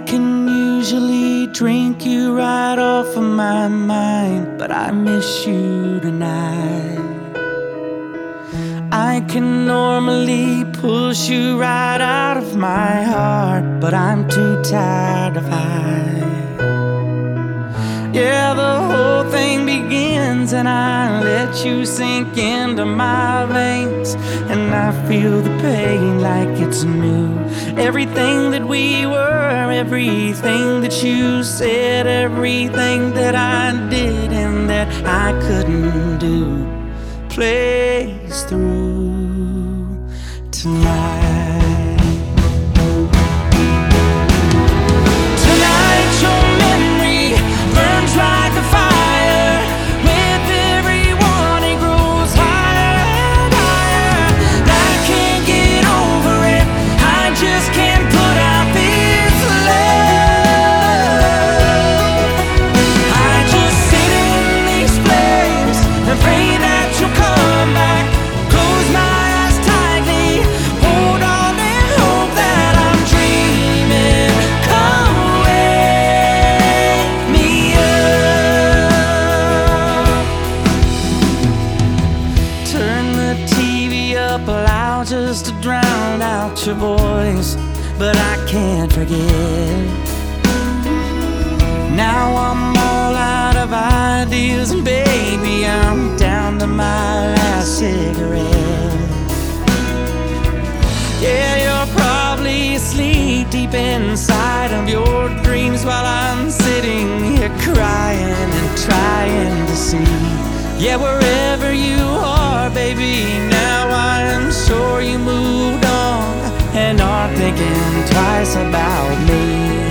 can usually drink you right off of my mind, but I miss you tonight. I can normally push you right out of my heart, but I'm too tired to fight. Yeah, the whole thing begins and I let you sink into my veins, and I feel the pain like it's new. Everything that we were, everything that you said, everything that I did and that I couldn't do plays through tonight. Tonight your memory burns like a fire. With everyone it grows higher and higher. I can't get over it, I just can't put out this love. I just sit in these flames and pray that you'll come back. Close my eyes tightly, hold on and hope that I'm dreaming. Come wake me up. Turn the TV up loud just to drown out your voice, but I can't forget. Now I'm all out of ideas and baby, I'm down to my last cigarette. Yeah, you're probably asleep deep inside of your dreams while I'm sitting here crying and trying to see. Yeah, wherever you are, baby, now I am sure you moved on and aren't thinking twice about me.